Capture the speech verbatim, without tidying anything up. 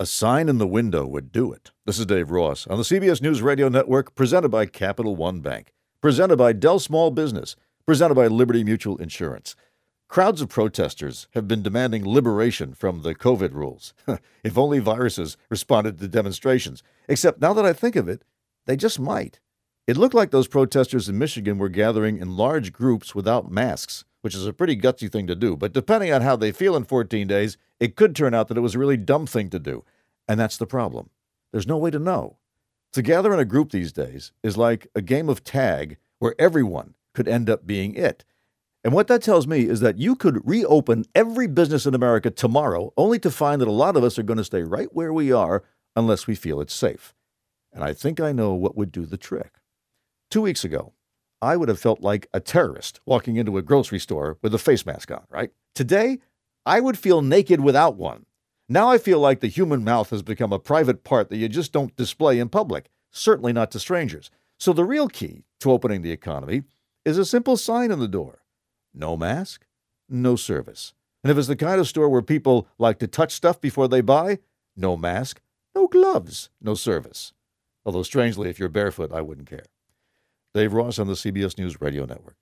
A sign in the window would do it. This is Dave Ross on the C B S News Radio Network, presented by Capital One Bank, presented by Dell Small Business, presented by Liberty Mutual Insurance. Crowds of protesters have been demanding liberation from the COVID rules. If only viruses responded to demonstrations. Except now that I think of it, they just might. It looked like those protesters in Michigan were gathering in large groups without masks, which is a pretty gutsy thing to do. But depending on how they feel in fourteen days, it could turn out that it was a really dumb thing to do. And that's the problem. There's no way to know. To gather in a group these days is like a game of tag where everyone could end up being it. And what that tells me is that you could reopen every business in America tomorrow, only to find that a lot of us are going to stay right where we are unless we feel it's safe. And I think I know what would do the trick. Two weeks ago, I would have felt like a terrorist walking into a grocery store with a face mask on, right? Today, I would feel naked without one. Now I feel like the human mouth has become a private part that you just don't display in public, certainly not to strangers. So the real key to opening the economy is a simple sign on the door. No mask, no service. And if it's the kind of store where people like to touch stuff before they buy, no mask, no gloves, no service. Although strangely, if you're barefoot, I wouldn't care. Dave Ross on the C B S News Radio Network.